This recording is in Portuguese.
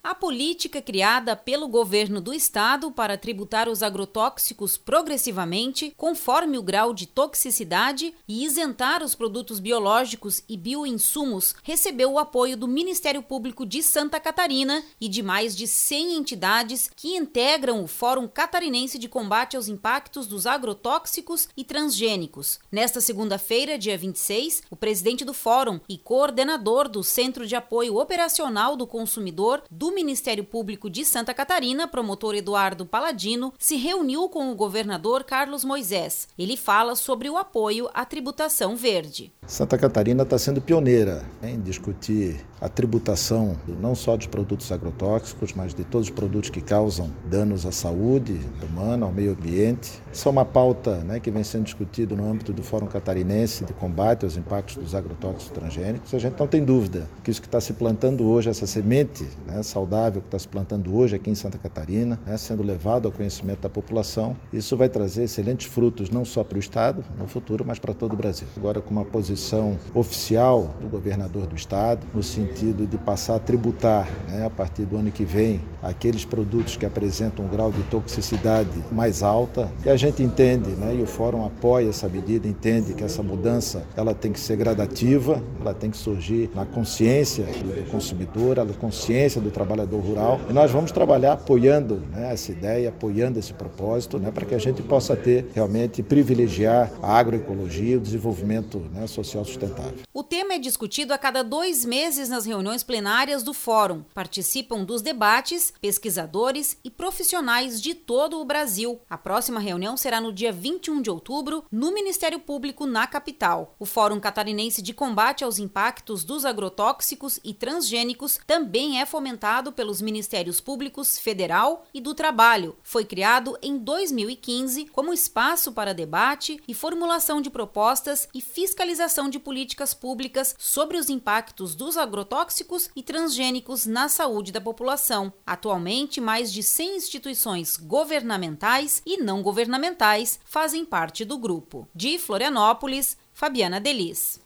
A política criada pelo governo do estado para tributar os agrotóxicos progressivamente, conforme o grau de toxicidade, e isentar os produtos biológicos e bioinsumos, recebeu o apoio do Ministério Público de Santa Catarina e de mais de 100 entidades que integram o Fórum Catarinense de Combate aos Impactos dos Agrotóxicos e Transgênicos. Nesta segunda-feira, dia 26, o presidente do Fórum e coordenador do Centro de Apoio Operacional do Consumidor do Ministério Público de Santa Catarina, promotor Eduardo Paladino, se reuniu com o governador Carlos Moisés. Ele fala sobre o apoio à tributação verde. Santa Catarina está sendo pioneira em discutir a tributação não só dos produtos agrotóxicos, mas de todos os produtos que causam danos à saúde humana, ao meio ambiente. Isso é uma pauta que vem sendo discutida no âmbito do Fórum Catarinense de Combate aos Impactos dos Agrotóxicos Transgênicos. A gente não tem dúvida que isso que está se plantando hoje, essa semente saudável que está se plantando hoje aqui em Santa Catarina, sendo levado ao conhecimento da população, isso vai trazer excelentes frutos não só para o Estado no futuro, mas para todo o Brasil. Agora com uma posição oficial do governador do Estado, no sentido de passar a tributar a partir do ano que vem aqueles produtos que apresentam um grau de toxicidade mais alta, e a gente entende, e o Fórum apoia essa medida, entende que essa mudança ela tem que ser gradativa, ela tem que surgir na consciência do consumidor, na consciência do trabalhador rural, e nós vamos trabalhar apoiando essa ideia, apoiando esse propósito, para que a gente possa ter realmente privilegiar a agroecologia e o desenvolvimento social sustentável. O tema é discutido a cada 2 meses nas reuniões plenárias do Fórum. Participam dos debates pesquisadores e profissionais de todo o Brasil. A próxima reunião será no dia 21 de outubro, no Ministério Público, na capital. O Fórum Catarinense de Combate aos Impactos dos Agrotóxicos e Transgênicos também é fomentado pelos Ministérios Públicos Federal e do Trabalho. Foi criado em 2015 como espaço para debate e formulação de propostas e fiscalização de políticas públicas sobre os impactos dos agrotóxicos e transgênicos na saúde da população. Atualmente, mais de 100 instituições governamentais e não governamentais fazem parte do grupo. De Florianópolis, Fabiana Delis.